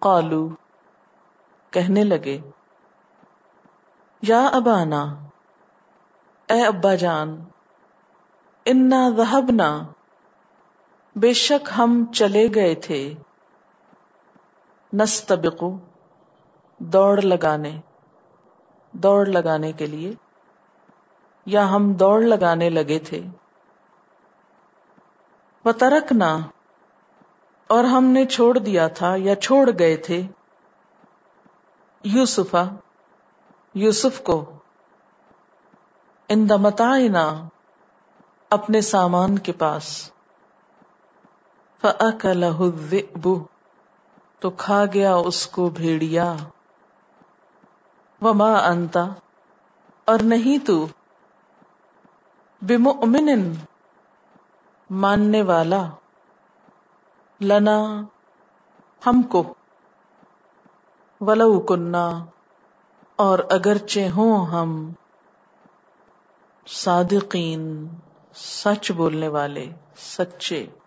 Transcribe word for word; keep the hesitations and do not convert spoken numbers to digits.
قالو کہنے لگے، یا ابانا اے ابا جان، انا ذہبنا بے شک ہم چلے گئے تھے، نستبق دوڑ لگانے دوڑ لگانے کے لیے، یا ہم دوڑ لگانے لگے تھے، وترکنا اور ہم نے چھوڑ دیا تھا یا چھوڑ گئے تھے، یوسفا یوسف کو، عند متاعنا اپنے سامان کے پاس، فأکلہ الذئب تو کھا گیا اس کو بھیڑیا، وما انت اور نہیں تو، بمؤمن ماننے والا، لنا ہم کو، ولو کننا اور اگرچہ ہوں ہم، صادقین سچ بولنے والے، سچے۔